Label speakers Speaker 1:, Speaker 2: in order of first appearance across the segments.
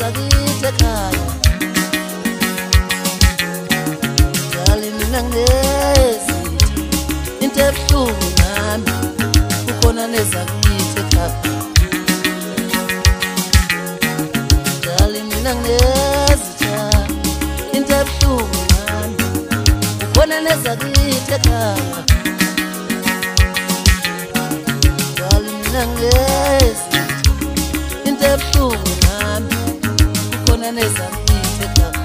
Speaker 1: nezakite khaya dali mina ngezitha into ebuhlungu nami kukhona nezakite khaya dali mina ngezitha into ebuhlungu nami kukhona nezakite khaya dali mina ngezitha into ebuhlungu nami kukhona nezakite khaya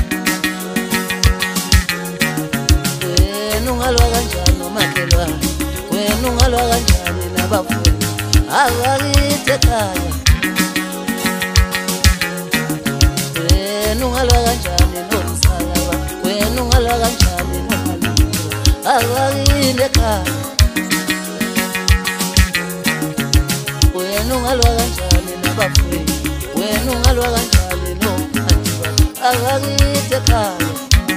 Speaker 1: wena ungalwa kanjani umakhelwane wena ungalwa kanjani nabafundi akakite khaya wena ungalwa kanjani nomsalaba wena ungalwa kanjani nomalungelo akakile khaya wena ungalwa kanjani nabafundi wena ungalwa kanjani nomalungelo akakite khaya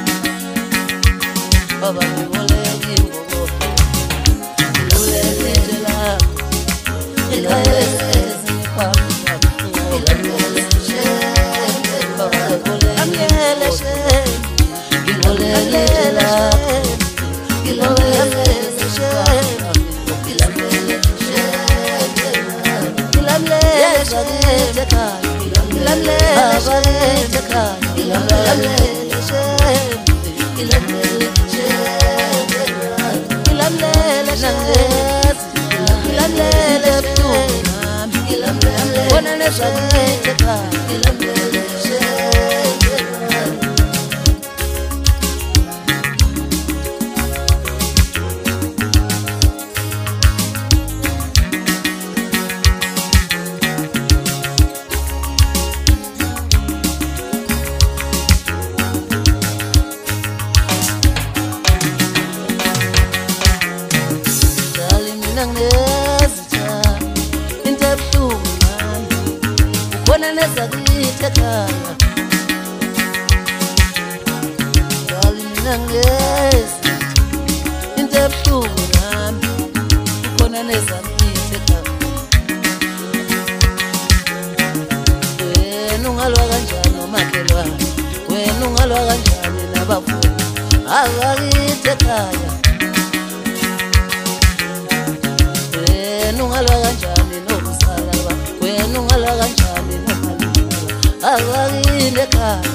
Speaker 1: baba ngiboleki ngokofu ngilulele la ilezi phambi ngilulele baba ngilulele ngilulele la ngilulele nezakite khaya dali mina ngezitha into ebuhlungu nami kukhona nezakite khaya wena ungalwa kanjani umakhelwane wena ungalwa kanjani nabafundi akakite khaya wena ungalwa kanjani nomsalaba wena ungalwa kanjani akakile khaya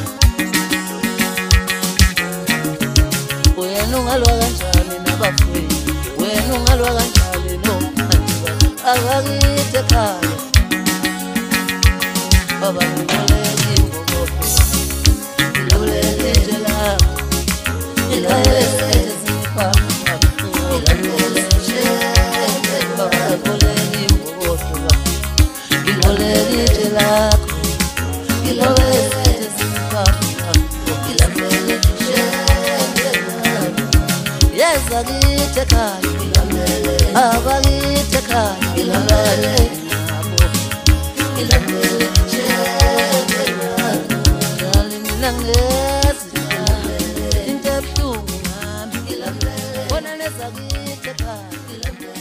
Speaker 1: wena ungalwa kanjani nabafundi wena ungalwa kanjani nomalungelo akakite khaya baba ngiboleki ngokofu ngilulele la ilezi phambi ngilulele baba ngiboleki ngokofu ngilulele la yazakite khaya abakite khaya dali mina ngezitha into ebuhlungu nami khona nezakite khaya